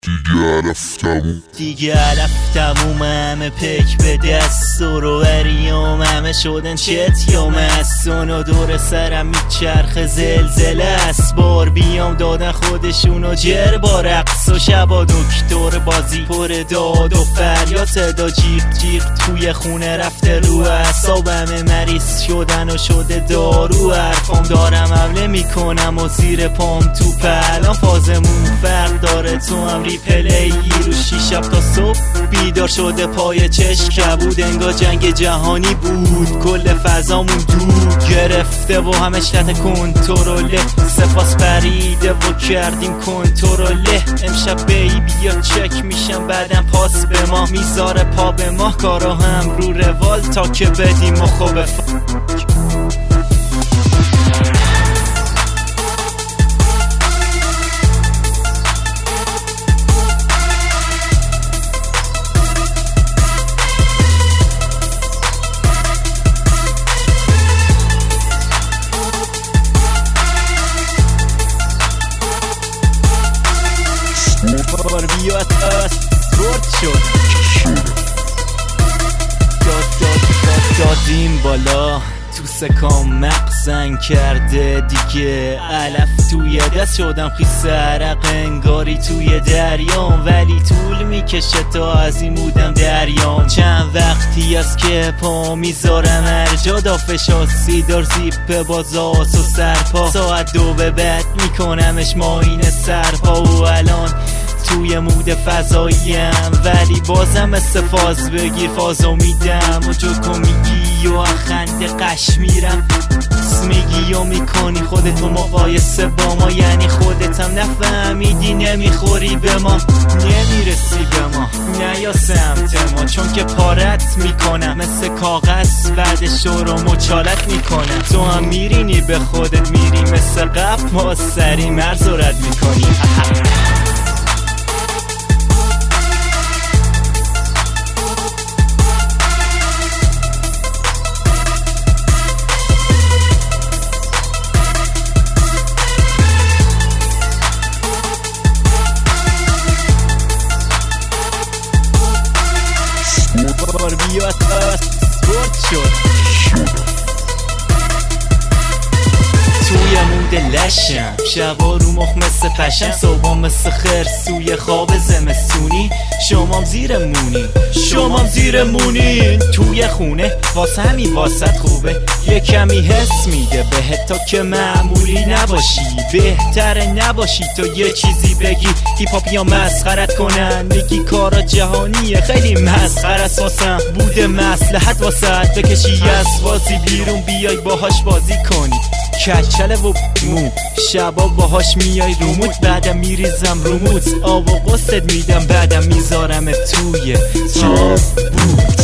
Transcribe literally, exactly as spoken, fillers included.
دیگه رفتم دیگه رفتم همه پک به دست و رو وریام همه شدن چت یا مستون و دور سرم میچرخ زلزله است. بار بیام دادن خودشونو جر با رقص و شبا دکتر بازی پر داد و فریاد صدا جیغ جیغ توی خونه رفته رو اعصابم مریض شدن و شده دارو. حرفام دارم حمله میکنم و زیر پام تو الان فازمون فرق داره تو هم ریپلی رو شیش شب تا صبح بیدار شده پای چشم کبود انگار جنگ جهانی بود کل فضامون دود گرفته و همش تحت کنترله سپاس پریده و کردیم کنترله امشب بیبی یا چک میشم بعدم پاس به ما میذاره پا به ما کارا هم رو روال تا که بدیم و خوب ف... بار بیاد است برد شد داد داد داد دادیم بالا تو سکام مغزن کرده دیگه علف توی دست شدم خیس عرق انگاری توی دریام ولی طول میکشه تا از این بودم دریام چند وقتی است که پا میذارم ارجا دافش آسی دار زیپ بازاس و سرپا ساعت دو به بعد میکنمش ماین سرپا و الان توی مود فضاییم ولی بازم استفاز بگیر فازو میدم و جوکو میگی و خنده قش میرم میگی و میکنی خودتو مقایسه با ما یعنی خودتم نفهمیدی نمیخوری به ما نمیرسی به ما نیا سمت ما چون که پارت میکنم مثل کاغذ بعدش رو مچالت میکنم تو هم میرینی به خودت میری مثل قبل ما سری مرز و رد میکنی بار بیاد است برد شد توی مود لشم شبا رو مخ مثل پشم صبح مثل خرسوی خواب زمستونی شمام زیر مونی شمام زیر مونی توی خونه واسه همین واسط خوبه یه کمی حس میده بهت تا که معمولی نباشی بهتره نباشی تو یه چیزی بگی هیپ یا مسخرت کنن میگی کارا جهانیه خیلی مسخره است واسم بوده مصلحت واسط بکشی از بازی بیرون بیای باهاش بازی کنی کچله و مو شبا باهاش میای روموت بعدم میریزم روموت آب و قصد میدم بعدم میذارم توی تابوت